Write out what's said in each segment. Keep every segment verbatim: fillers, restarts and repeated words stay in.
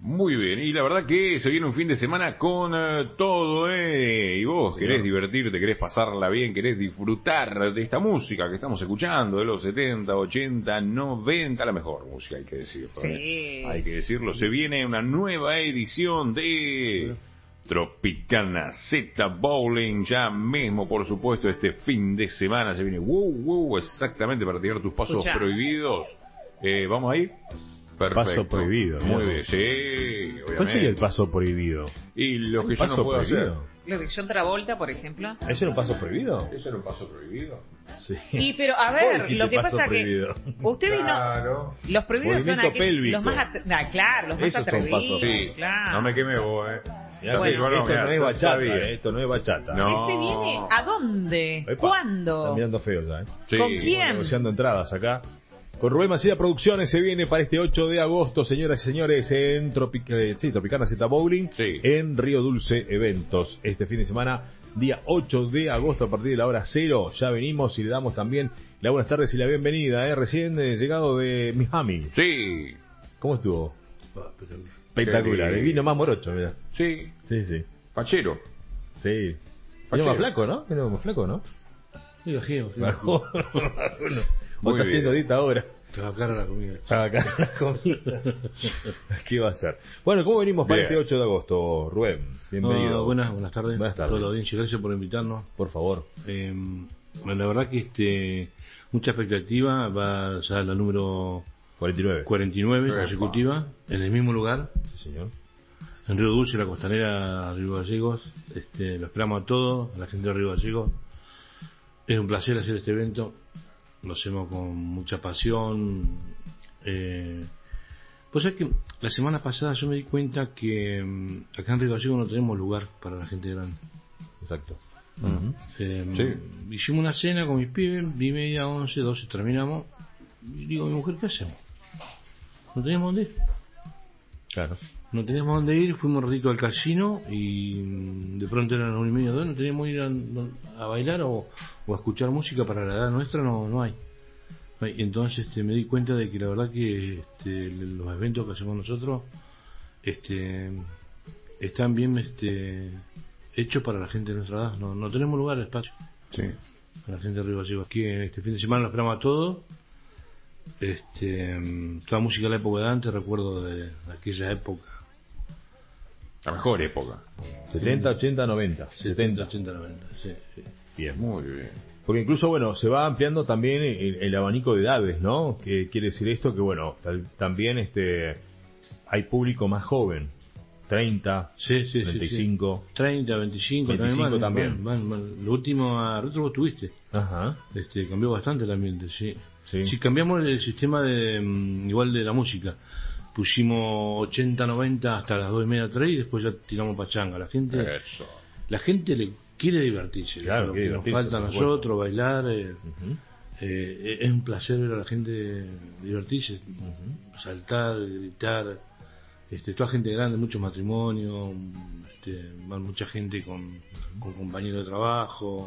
Muy bien, y la verdad que se viene un fin de semana con uh, todo, ¿eh? Y vos Sí, querés ¿no? divertirte, querés pasarla bien, querés disfrutar de esta música que estamos escuchando, de los setenta, ochenta, noventa, la mejor música, hay que decirlo, Sí. ¿eh? Hay que decirlo, se viene una nueva edición de Tropicana Z Bowling, ya mismo, por supuesto, este fin de semana se viene, wow, wow, exactamente para tirar tus pasos Escuchá. prohibidos. Eh, ¿Vamos ahí? Perfecto. Paso prohibido. Muy ¿no? bien, sí, obviamente. ¿Cuál sería el paso prohibido? Y lo que yo ¿Paso no puedo prohibido? hacer. Lo de John Travolta, por ejemplo. ¿Eso era un paso prohibido? ¿Eso era un paso prohibido? Sí. Y pero a Vos ver, dijiste lo que paso pasa prohibido. que ustedes Claro. no, los prohibidos son Movimiento aquellos, pélvico. los más, at- ah, claro, los más Esos son atrevidos, pasos. Sí, claro. no me queme vos, eh. Mirá, Bueno. que esto no, mirá, es yo bachata, sabía. eh, esto no es bachata. No. ¿Ese viene a dónde? Epa, ¿Cuándo? Están mirando feo ya, ¿eh? Sí. ¿Con Estamos quién? negociando entradas acá. Con Rubén Macías Producciones se viene para este ocho de agosto, señoras y señores, en Tropic eh, sí, Tropicana Z Bowling, Sí. en Río Dulce Eventos. Este fin de semana, día ocho de agosto, a partir de la hora cero, ya venimos y le damos también las buenas tardes y la bienvenida, ¿eh? Recién eh, llegado de Miami. Sí. ¿Cómo estuvo? Ah, pero- Espectacular, Qué el vino más morocho, mira. Sí. Sí, sí, Fachero. sí. Vino Fachero. más flaco, ¿no? Vino más flaco, ¿no? Sí, bajé, bajé. Bajó. Bueno, Muy vos estás haciendo bien. dieta ahora. Te va a cara la comida. Acá la comida. ¿Qué va a ser? Bueno, ¿cómo venimos para Bien. este ocho de agosto, Rubén? Bienvenido. Oh, buenas, buenas tardes. Buenas tardes. A toda la audiencia, gracias por invitarnos. Por favor. Eh, bueno, la verdad que este mucha expectativa, va ya la número cuarenta y nueve. cuarenta y nueve Epa. consecutiva, en el mismo lugar, Sí, señor. en Río Dulce, la costanera Río Gallegos. Este, lo esperamos a todos, a la gente de Río Gallegos. Es un placer hacer este evento, lo hacemos con mucha pasión. Eh, pues es que la semana pasada yo me di cuenta que mm, acá en Río Gallegos no tenemos lugar para la gente grande. Exacto. Eh, Sí. Hicimos una cena con mis pibes, vi media, once, doce, terminamos. Y digo a mi mujer, ¿qué hacemos? No teníamos dónde ir. Claro. No teníamos dónde ir, fuimos un ratito al casino y mm, de pronto eran las una y media, dos, no teníamos ir a, a bailar o, o a escuchar música para la edad nuestra, no, no hay. No hay. Entonces este, me di cuenta de que la verdad que este, los eventos que hacemos nosotros este, están bien este, hechos para la gente de nuestra edad. No, no tenemos lugar, espacio Sí. para la gente de Río Gallegos. Aquí este fin de semana lo esperamos a todos. Este, mm, toda música de la época de antes, recuerdo de, de aquella época. La mejor época. setenta, ochenta, noventa. setenta, ochenta, noventa, sí, sí. Bien. Muy bien. Porque incluso, bueno, se va ampliando también el, el abanico de edades, ¿no? Que quiere decir esto que, bueno, tal- también este hay público más joven. treinta, Sí, sí, sí, treinta y cinco. sí. treinta, veinticinco, veinticinco también. también. Van, van, van. Lo último a retro vos tuviste. Ajá. Este, cambió bastante el ambiente, sí. Sí. Sí, cambiamos el sistema de mm, igual de la música. Pusimos ochenta, noventa hasta las dos y media, tres y después ya tiramos pachanga. La gente, Eso. la gente le quiere divertirse. Claro, lo quiere que nos divertirse, falta a por supuesto. nosotros, bailar. eh, Ujú. eh, es un placer ver a la gente divertirse, saltar, gritar. Este, toda gente grande, muchos matrimonios, este, van mucha gente con, con compañeros de trabajo.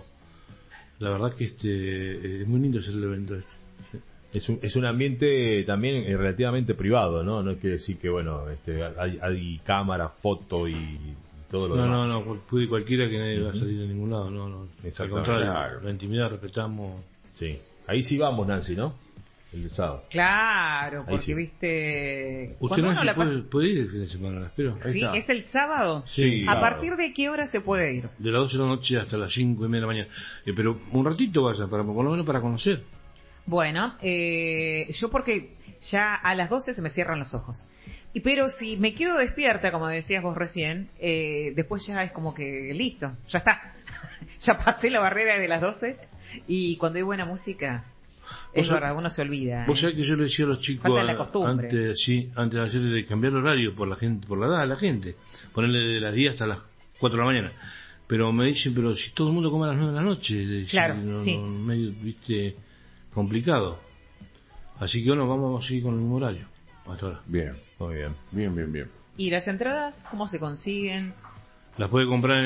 La verdad que este es muy lindo hacer el evento este. Sí. Es un, es un ambiente también eh, relativamente privado, ¿no? No quiere decir que, bueno, este, hay, hay cámara, foto y todo lo No, demás. no, no, puede cualquiera que nadie va a salir de ningún lado, no, no. Al Exactamente. contrario, Claro. la intimidad respetamos. Sí. Ahí sí vamos, Nancy, ¿no? El sábado. Claro, Ahí porque sí. viste. Usted cuando no uno se la puede, pasa- puede ir el fin de semana, la espero. Ahí Sí, está. es el sábado. Sí, ¿A sábado. partir de qué hora se puede ir? De las doce de la noche hasta las cinco y media de la mañana. Eh, pero un ratito vaya, para, por lo menos para conocer. Bueno, eh, yo porque ya a las doce se me cierran los ojos. Y pero si me quedo despierta, como decías vos recién, eh, después ya es como que listo, ya está. Ya pasé la barrera de las doce y cuando hay buena música, es Vos sab- verdad, uno se olvida. Vos ¿eh? sabés que yo le decía a los chicos Falta la a- costumbre. antes, sí, antes de hacer de cambiar el horario por la gente, por la edad de la gente, ponerle de las diez hasta las cuatro de la mañana. Pero me dicen, pero si todo el mundo come a las nueve de la noche, de- Claro, si no- sí. no, medio, viste, complicado. Así que bueno, vamos a seguir con el mismo horario. Hasta ahora. Bien. Muy bien. Bien, bien, bien. ¿Y las entradas cómo se consiguen? Las puede comprar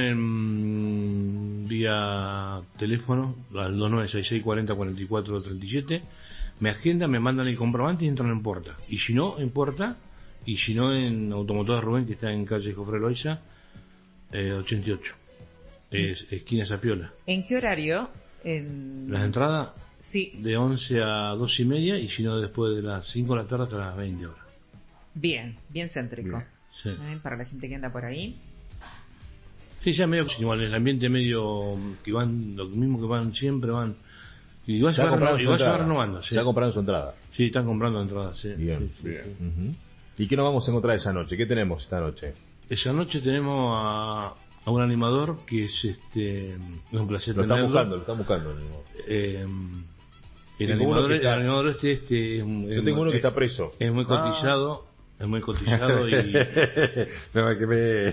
en vía teléfono al dos nueve seis seis cuarenta cuarenta y cuatro treinta y siete. Me agendan, me mandan el comprobante y entran en Porta. Y si no, en Porta, y si no en Automotora Rubén, que está en calle Jofre Loaiza, eh, ochenta y ocho, es esquina Zapiola. ¿En qué horario? En... Las entradas Sí, de once a dos y media, y si no después de las cinco de la tarde hasta las veinte horas. bien, bien céntrico. Bien. Sí, ¿Eh? Para la gente que anda por ahí. sí, ya medio igual, el ambiente medio que van, lo mismo que van siempre, van. Y igual se Ya va, compraron renov- su igual se va entrada. renovando. Sí. Ya compraron su entrada. Sí, están comprando entradas. Sí, Bien. sí, sí, Bien. sí. Ujú. ¿Y qué nos vamos a encontrar esa noche? ¿Qué tenemos esta noche? Esa noche tenemos a, a un animador que es este. Es un placer Lo están tenerlo. buscando, lo están buscando. Eh, el, Tengo uno animador, que el está- animador este, este es, un- Yo es- tengo uno que es- está preso. es muy cotizado, es muy cotizado y No me quemé.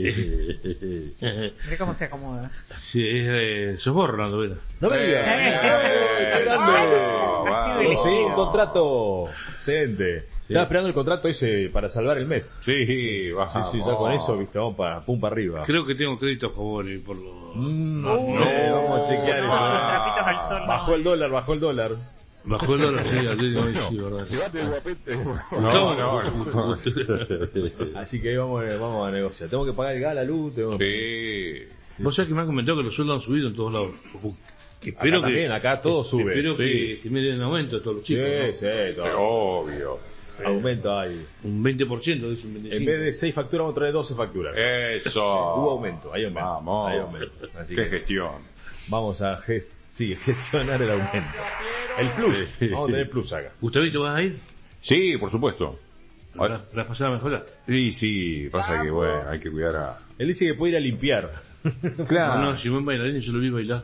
Mira cómo se acomoda. sí, es, eh, sos vos, Rolando Vera. ¡No me digas! Eh. ¡Ay, qué grande! Ha sido Conseguí un elegido. contrato. Excelente. Estaba esperando el contrato ese para salvar el mes. Sí, Sí, vamos. sí, ya con eso, viste, vamos para pum para arriba. Creo que tengo crédito a favor y por lo. Mm, no, no sé, no, vamos a chequear no, eso. los trapitos al sol, no. Bajó el dólar, bajó el dólar. Bajó el dólar, sí, Atlético, sí, verdad. No, no, no. Así que vamos, a- vamos a negociar. Tengo que pagar el gas, la luz. Tengo... Sí. Vos sabés que me han comentado que los sueldos han subido en todos lados. Que Acá espero que, también, acá todo sube. Espero Sí. que, que me den aumento a todos los Sí, chicos. ¿no? sí, todo. Obvio. Aumento hay. Un veinte por ciento, dice un veinticinco. En vez de seis facturas, vamos a traer doce facturas. Eso. Hubo aumento, hay aumento. Vamos. Hay aumento. Así Qué que gestión. vamos a ges- sí, gestionar el aumento. El plus. Vamos a tener plus acá. Gustavito, ¿vas a ir? Sí, por supuesto. La, la pasada mejoraste. Sí, sí, pasa que bueno, hay que cuidar a... Él dice que puede ir a limpiar. Claro. No, no, si buen bailarín yo lo vi bailar.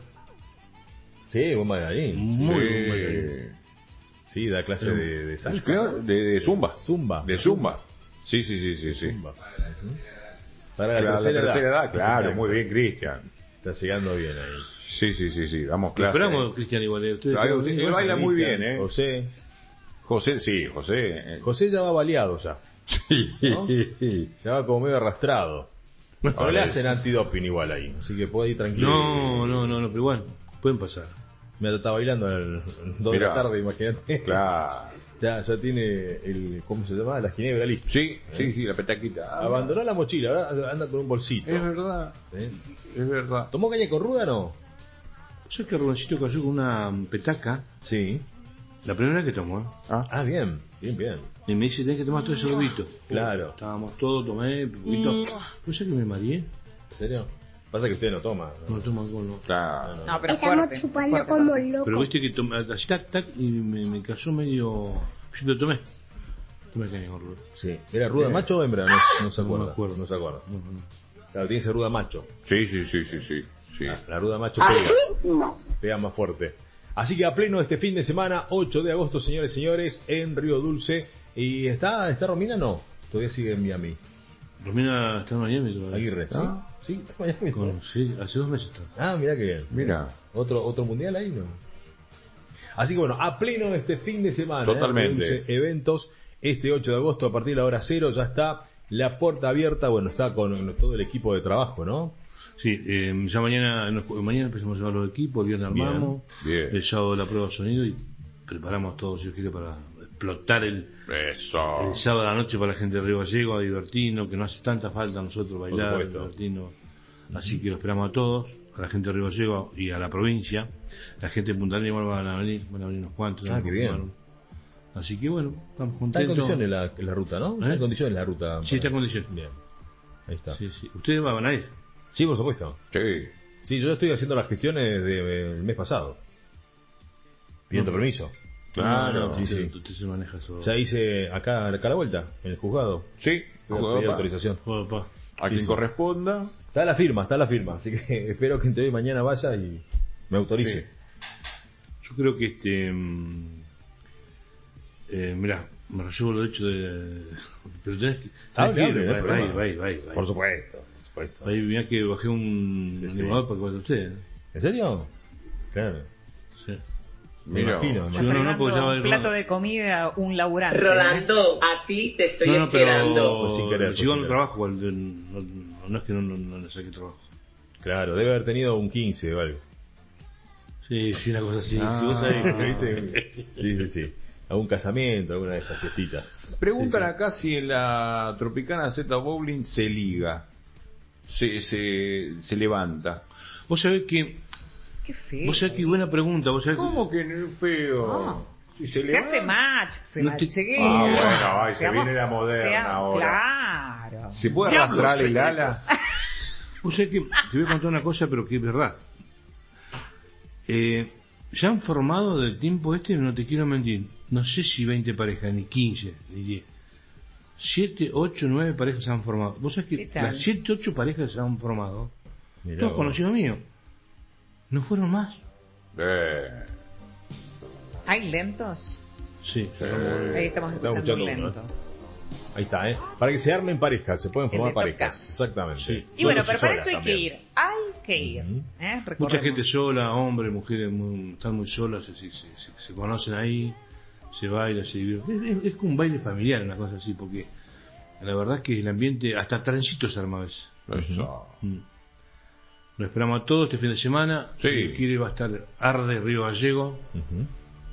Sí, buen bailarín. Muy Sí. buen bailarín. Sí, da clase de, de salsa. Claro, de, de Zumba. Zumba. De Zumba. Sí, sí, sí, sí, sí. Zumba. Ujú. Para la, Claro, tercera, la tercera edad, claro, Exacto. muy bien, Cristian. Está llegando bien ahí. Sí, sí, sí, sí, damos Lo clase. esperamos, Cristian, igual. eh. Ustedes Ay, están usted- bien, él ¿no? baila muy bien, ¿eh? José. José, sí, José. eh. José ya va baleado ya. ¿No? Ya va como medio arrastrado. No Ahora le es- hacen antidoping igual ahí, así que puede ir tranquilo. No, no, no, no, pero igual, pueden pasar. Me está bailando a las dos de Mirá. la tarde, imagínate. Claro. Ya, ya tiene el, ¿cómo se llama? La ginebra lista. Sí, sí, sí, la petaquita. Abandonó la mochila, ahora anda con un bolsito. Es verdad, ¿Sí? es verdad. ¿Tomó caña con ruda o no? ¿Sabes que Rubencito cayó con una petaca? Sí. La primera vez que tomó, ¿eh? Ah, Ah, bien, bien, bien. Y me dice, tenés que tomar todo ese sorbito. Claro. Estábamos todos, tomé, poquito. ¿Pues sé que me mareé? ¿En serio? Pasa que usted no toma. No ¿no? toma alcohol, no. claro. No, pero Estamos fuerte. chupando fuerte, como fuerte. locos. Pero viste que tomé, así tac, tac, y me, me cayó medio... Yo lo tomé. Tomé caña con Rubén. Sí. ¿Era ruda macho o hembra? No, no se No acuerda. me acuerdo. No se acuerda. No, no. Claro, tiene que ser ruda macho. Sí, sí, sí, sí, sí. sí. La, la ruda macho pega. Pega más fuerte. Así que a pleno este fin de semana, ocho de agosto, señores y señores, en Río Dulce. ¿Y está, está Romina? No. Todavía sigue en Miami. Romina está en Miami todavía. Aguirre. ¿Sí? Ah. Sí, está en Miami. Con- sí, hace dos meses está. Ah, mirá que bien. Mira. Otro, otro mundial ahí, ¿no? Así que bueno, a pleno este fin de semana. Totalmente. ¿eh? Río Dulce Eventos, este ocho de agosto a partir de la hora cero ya está la puerta abierta. Bueno, está con todo el equipo de trabajo, ¿no? Sí, eh, ya mañana nos- mañana empezamos a llevar los equipos, el viernes Bien, armamos, bien. el sábado la prueba de sonido y preparamos todo, si Dios quiere, para explotar el, Eso. el sábado a la noche para la gente de Río Gallego, a divertirnos, que no hace tanta falta a nosotros bailar, supuesto. divertirnos. Así que lo esperamos a todos, a la gente de Río Gallego y a la provincia. La gente de Punta Arenas igual van a venir, van a venir unos cuantos. Ah, van a qué bien. confirmar. Así que bueno, estamos Está en contentos. condiciones la, la ruta, ¿no? Está ¿Eh? en condiciones la ruta. Sí, está en condiciones. Bien. Ahí está. Sí, Sí, sí. ¿Ustedes van a ir? por supuesto. Sí. Sí, yo estoy haciendo las gestiones del mes pasado. Pidiendo No. permiso. Claro. No, Sí, usted, sí. usted se maneja eso. Ya hice acá, acá a la vuelta, en el juzgado. Sí. Fui a pedir autorización. Joder, pa. A Sí, quien sí. corresponda. Está la firma, está la firma. Así que espero que entre hoy y mañana vaya y me autorice. Sí. Yo creo que este. mm, Eh, mirá, me llevo lo hecho de. Pero tenés que. Hable, tenés que hable, ir, no hay va, va, problema. va, va, va. Por supuesto, por supuesto. Ahí mirá que bajé un Sí, sí. animador para que vaya usted. ¿eh? ¿En serio? Claro. Sí. Me Mira. imagino. Sí, me- no, no, porque ya va a un ir- plato de comida, un laburante. Rolando, a ti te estoy No, no, pero. esperando. Pues sin querer, pues Sigo sin en el querer. trabajo, el de- no, no, no es que no, no, no le saque trabajo. Claro, debe haber tenido un quince o algo. Sí, sí, una cosa así. Ah. Si vos sabés, ¿Viste? Sí, sí, sí. algún casamiento, alguna de esas fiestitas. Preguntan Sí, sí. acá si en la Tropicana Z Bowling se liga, se, se, se levanta. Vos sabés que, Qué feo. vos sabés que buena pregunta, vos sabés que- ¿Cómo que no es feo? No. Si se, Se levanta. hace match, se No te- machea. Ah, bueno, ay, se Seamos- viene la moderna seamos- ahora. Claro. ¿Se puede arrastrar el ala? Vos sabés que te voy a contar una cosa, pero que es verdad. Eh, ya han formado del tiempo este, no te quiero mentir, no sé si veinte parejas, ni quince, ni diez. siete, ocho, nueve parejas se han formado. Vos sabés ¿Qué que tal? las siete, ocho parejas se han formado, Mirá todos vos. conocidos míos. No fueron más. Eh, ¿Hay lentos? Sí. eh, Ahí estamos Estamos escuchando un escuchando lento. Ahí está, ¿eh? Para que se armen parejas, se pueden El formar de Top parejas. Gun. Exactamente. Sí. Y bueno, Solos pero para solas eso hay también. que ir. Hay que ir. Ujú. ¿eh? Mucha Recordemos. gente sola, hombres, mujeres, muy- están muy solas, se, se- se- se conocen ahí, se baila, se divierte. Es, es- es como un baile familiar, una cosa así, porque la verdad es que el ambiente, hasta trencito se arma a veces. eso. Mm. Lo esperamos a todos este fin de semana. Sí. El quiere va a estar Arde Río Gallego. Ujú.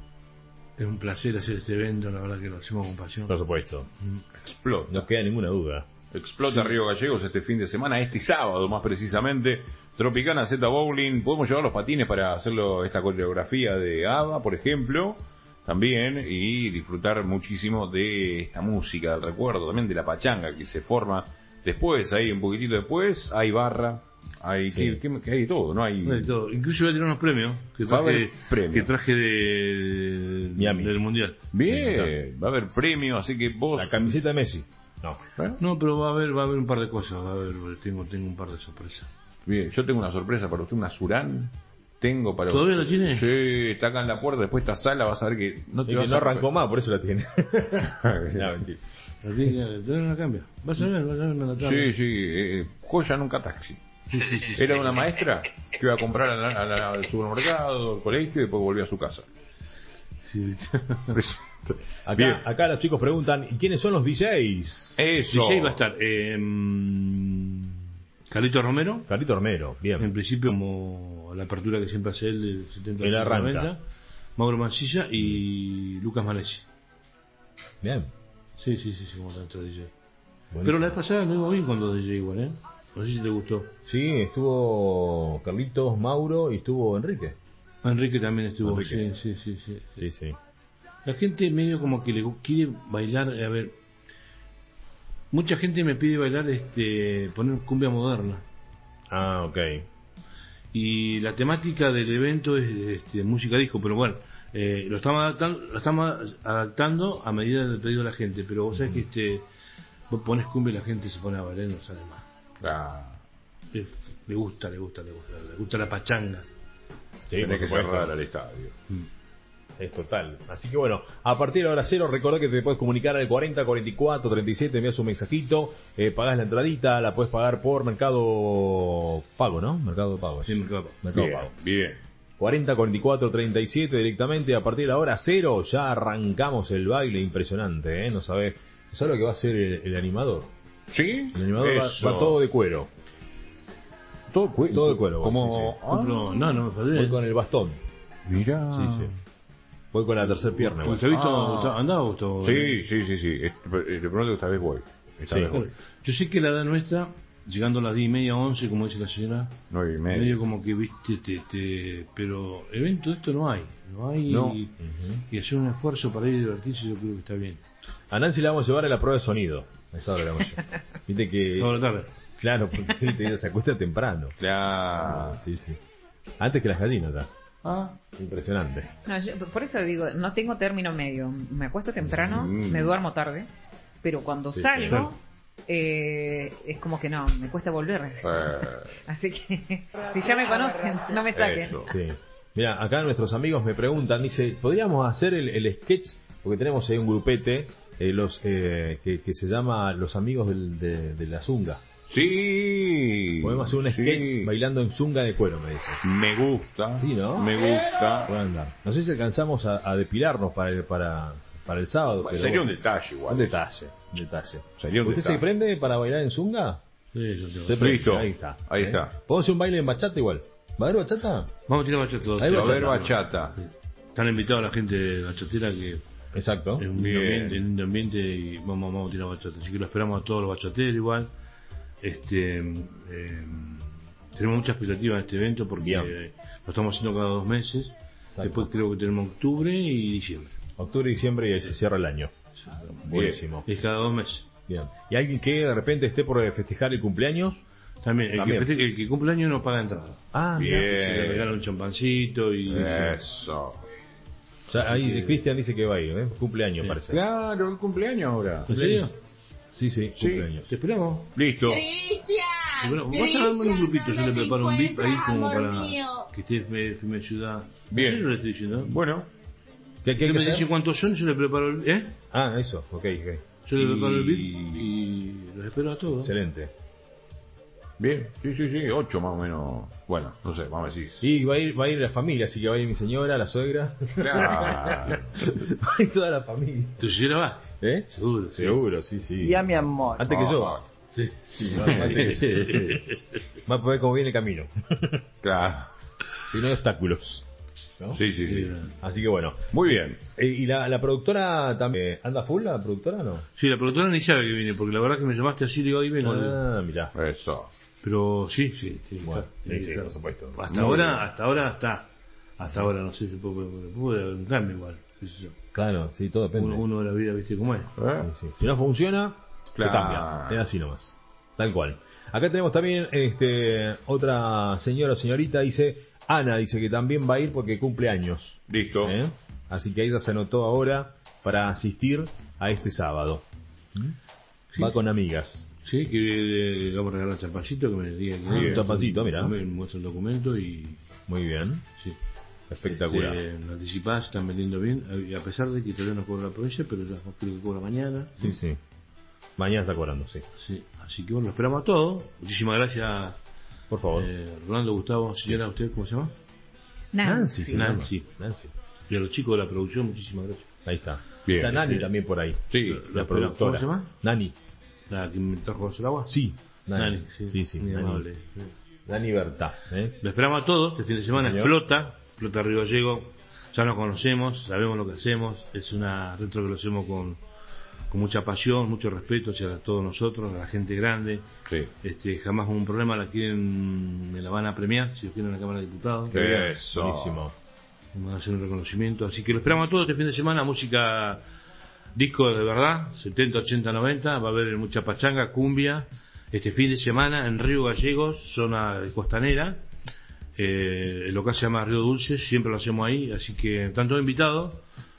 Es un placer hacer este evento, la verdad que lo hacemos con pasión. Por supuesto. Mm. Explota. No queda ninguna duda. Explota Río Gallegos este fin de semana, este sábado más precisamente. Tropicana Z Bowling. Podemos llevar los patines para hacerlo, esta coreografía de ABBA, por ejemplo, también, y disfrutar muchísimo de esta música, del recuerdo, también de la pachanga que se forma después, ahí un poquitito después, hay barra, hay, Sí. que, que- que hay de todo, ¿no? Hay, No hay todo. Incluso voy a tener unos premios que Va a haber traje, premios. que traje de, Miami. del Mundial. Bien, va a haber premio, así que vos... La camiseta de Messi. No. ¿Eh? No, pero va a haber, va a haber un par de cosas, va a haber, tengo, tengo un par de sorpresas. Bien, yo tengo una sorpresa para usted, una Surán. Tengo para ¿Todavía usted. la tiene? Sí, está acá en la puerta, después esta sala, vas a ver que no te Y que vas no a arrancó más, por eso la tiene. No, mentira. La tiene que todavía no la cambia. Vas a ver, vas a ver, no la cambia. Sí, sí, eh, joya nunca taxi. Era una maestra que iba a comprar a la- a la- al supermercado, al colegio y después volvió a su casa. Sí. Acá, Bien. acá los chicos preguntan, ¿y quiénes son los D Js? Eso. D J va a estar eh, mm, Carlito Romero, Carlito Hornero, en bien. principio como la apertura que siempre hace él del setenta Él al arranca. noventa, Mauro Mancilla y Lucas Malesi. Bien. Sí, sí, sí, sí, como la otra D J. Buenísimo. Pero la vez pasada no iba bien con los D J igual, ¿eh? No sé si te gustó. Sí, estuvo Carlitos, Mauro y estuvo Enrique. Enrique también estuvo, Enrique. sí, sí, sí, sí. Sí, sí. La gente medio como que le gu- quiere bailar, a ver, mucha gente me pide bailar, este, poner cumbia moderna. Ah, ok. Y la temática del evento es este, música disco, pero bueno, eh, lo estamos adaptando, lo estamos adaptando a medida del pedido de la gente, pero vos sabés que este, vos pones cumbia y la gente se pone a bailar y no sale más. Ah, Le, le gusta, le gusta, le gusta, le gusta la pachanga. Sí, tenés por que supuesto. cerrar al estadio. Es total. Así que bueno, a partir de la hora cero, recordá que te puedes comunicar al cuarenta, cuarenta y cuatro, treinta y siete, envías un mensajito, eh, pagás la entradita, la puedes pagar por Mercado Pago, ¿no? Mercado Pago. Sí, Mercado Pago. Mercado Bien, Pago. bien. cuarenta, cuarenta y cuatro, treinta y siete directamente, a partir de la hora cero ya arrancamos el baile impresionante, ¿eh? No sabés, ¿sabés lo que va a hacer el, el animador? ¿Sí? El animador va, Eso. va todo de cuero. Todo, cue- Todo de cuero, Como... sí, ah, Compro- no, no me Voy falté. con el bastón. Mirá. Sí, sí. Voy con la tercera pierna. igual. ¿Usted ha visto? Ah. Gustavo? ¿Andaba Gustavo? Sí, sí, sí, sí. Eh, De pronto esta vez voy. Esta Sí. vez voy. Yo sé que la edad nuestra, llegando a las diez y media, once, como dice la señora, Nueve y medio medio. como que viste, te, te- pero evento de esto no hay, no hay, No. y, Ujú. y hacer un esfuerzo para ir a divertirse yo creo que está bien. A Nancy la vamos a llevar a la prueba de sonido. A esa hora la vamos a llevar. Viste que... Toda la tarde. Claro, porque viste, se acuesta temprano. Claro. Sí, sí. Antes que las gallinas ya. Ah, Impresionante. No, yo- por eso digo, no tengo término medio. Me acuesto temprano, Mm. me duermo tarde, pero cuando Sí, salgo, eh, es como que no, me cuesta volver. eh, Así que, si ya me conocen, no me saquen. eso. Sí. Mira, acá nuestros amigos me preguntan, dice, ¿podríamos hacer el, el sketch? Porque tenemos ahí un grupete eh, los eh, que, que se llama Los Amigos del- de, de la Zunga. Sí. Podemos hacer un sí. sketch bailando en zunga de cuero, me dice. Me gusta. Sí, ¿no? Me gusta. Puede andar. No sé si alcanzamos a, a depilarnos para el, para, para el sábado. Bueno, pero sería un bueno. detalle igual. Un detalle, un detalle. Sería un ¿Usted detalle. se prende para bailar en zunga? Sí, yo tengo- Se prende, Listo. ahí está. Ahí ¿eh? está. ¿Podemos hacer un baile en bachata igual? ¿Va a haber bachata? Vamos a tirar bachata todos. Ahí Va a bachata. haber bachata. Están invitados la gente de bachatera que Exacto. En un lindo ambiente, en un lindo ambiente y vamos, vamos a tirar bachata. Así que lo esperamos a todos los bachateros igual. Este, eh, tenemos mucha expectativa en este evento porque Bien. eh, lo estamos haciendo cada dos meses. Exacto. Después creo que tenemos octubre y diciembre. Octubre y diciembre y ahí se cierra el año. Buenísimo. Es cada dos meses. Bien. ¿Y alguien que de repente esté por festejar el cumpleaños? También, el, También. Que, feste- el que cumple año no paga entrada. Ah, Bien. mirá. Se le regala un champancito y... Eso. Ya ahí Cristian dice que va a ir, ¿eh? Cumpleaños Sí. parece. Claro, el cumpleaños ahora. ¿En serio? Sí, sí, Sí. cumpleaños. Te esperamos. Listo. Y bueno, vas a darme un grupito, yo le preparo un V I P ahí como para que esté me, me ayuda. Bien. ¿En serio le estoy diciendo? Bueno, ¿Qué, qué hay Él que me dice hacer? cuántos son, yo le preparo el... ¿Eh? Ah, eso, ok, ok. Yo le Y- preparo el V I P y los espero a todos. Excelente. bien. Sí, sí, sí. Ocho más o menos. Bueno, no sé, vamos a decir. Y va a ir, va a ir la familia, así que va a ir mi señora, la suegra. Claro. Va a ir toda la familia. ¿Tu señora va? ¿Eh? Seguro. sí. Seguro, sí, sí. Y a mi amor. Antes que yo. Ah, Sí. Sí, va, va- va a poder cómo viene el camino. Claro. Si no hay obstáculos. ¿no? Sí, sí, sí. Así que bueno. Muy bien. Eh, ¿Y la, la productora también? ¿Anda full la productora o no? Sí, la productora ni sabe que viene, porque la verdad que me llamaste así y digo, ahí ven. Ah, mirá. Eso. Pero sí, sí, sí. Bueno, está. sí, sí, Está. por supuesto. Hasta Muy ahora, bien. hasta ahora está. Hasta ahora no sé si puede, puede preguntarme igual. qué sé yo. Claro, sí, todo depende. Uno, uno de la vida, viste cómo es. ¿Eh? Sí, sí. Si no funciona, Claro. se cambia. Es así nomás. Tal cual. Acá tenemos también este otra señora o señorita, dice Ana, dice que también va a ir porque cumple años. Listo. ¿Eh? Así que ella se anotó ahora para asistir a este sábado. Sí. Va con amigas. Sí, que eh, vamos a regalar champacito, que me diga que Ah, un champacito, mira. Me muestra el documento y Muy bien. sí. Espectacular. Este, lo anticipás, están vendiendo bien, y a pesar de que todavía no cobra la provincia, pero ya creo que cobra mañana. Sí, sí. Mañana está cobrando, sí. Sí, así que bueno, lo esperamos a todos. Muchísimas gracias, Por favor. eh, Rolando, Gustavo, señora, ¿usted cómo se llama? Nancy, se llama. Nancy. Nancy. Y a los chicos de la producción, muchísimas gracias. Ahí está. Bien. Está Nani Este- también por ahí. Sí. La ¿Cómo productora. se llama? Nani. La que me trajo a hacer agua. Sí. Nani. Nani, sí, sí, sí, muy Nani. amable. Sí. Nani Berta. ¿eh? Lo esperamos a todos, este fin de semana Señor. explota, explota Río Gallego, ya nos conocemos, sabemos lo que hacemos, es una retro que lo hacemos con, con mucha pasión, mucho respeto hacia todos nosotros, a la gente grande, Sí. este jamás hubo un problema, la quieren, me la van a premiar, si os quieren en la Cámara de Diputados, Qué bien. Eso. Buenísimo. vamos a hacer un reconocimiento, así que lo esperamos a todos este fin de semana, música, disco de verdad, setenta, ochenta, noventa, va a haber mucha pachanga, cumbia, este fin de semana en Río Gallegos, zona costanera, eh, el local se llama Río Dulce, siempre lo hacemos ahí, así que están todos invitados,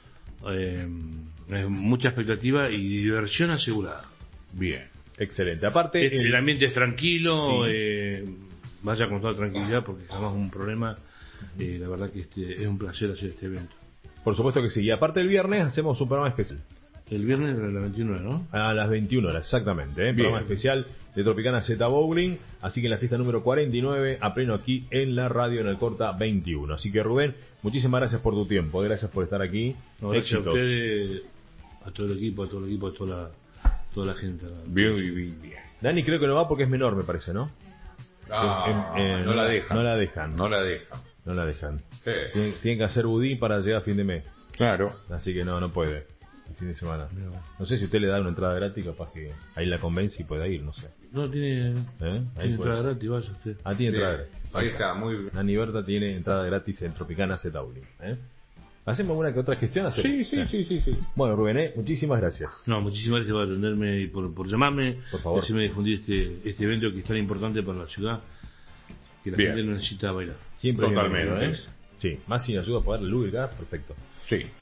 eh, eh, mucha expectativa y diversión asegurada. Bien. Excelente. Aparte, Este, el- el ambiente es tranquilo, Sí. eh, vaya con toda tranquilidad porque jamás un problema, eh, la verdad que este es un placer hacer este evento. por supuesto que sí. Y aparte el viernes hacemos un programa especial. El viernes a las veintiuna, ¿no? A las veintiuna horas, exactamente. ¿eh? Bien. Programa especial de Tropicana Z Bowling. Así que en la fiesta número cuarenta y nueve, a pleno aquí en la radio en el Corta veintiuno. Así que Rubén, muchísimas gracias por tu tiempo. Gracias por estar aquí. No, gracias a Éxitos. ustedes, a todo el equipo, a todo el equipo, a toda la, toda la gente. Bien, bien, bien. Dani creo que no va porque es menor, me parece, ¿no? Ah, Eh, eh, no la dejan. No la dejan. No la dejan. No la dejan. Sí. Tienen, tienen que hacer budín para llegar a fin de mes. Claro. Así que no, no puede. El fin de semana. No sé si usted le da una entrada gratis, capaz que ahí la convence y pueda ir, no sé. No, tiene, ¿Eh? tiene Ahí puede entrada ser. gratis, vaya usted. Ah, tiene entrada Bien. gratis. Ahí está, muy bien. Nani Berta tiene entrada gratis en Tropicana Z Bowling. ¿eh? ¿Hacemos alguna que otra gestión? ¿Hacemos? Sí, sí, ¿Eh? sí, sí, sí. Bueno, Rubén, ¿eh? Muchísimas gracias. No, muchísimas gracias por atenderme y por, por llamarme, Por favor. y hacerme difundir este, este evento que es tan importante para la ciudad, que la Bien. gente lo necesita bailar. Siempre Totalmente. bienvenido, ¿eh? Sí, más sin ayuda a poder lubricar, perfecto. Sí.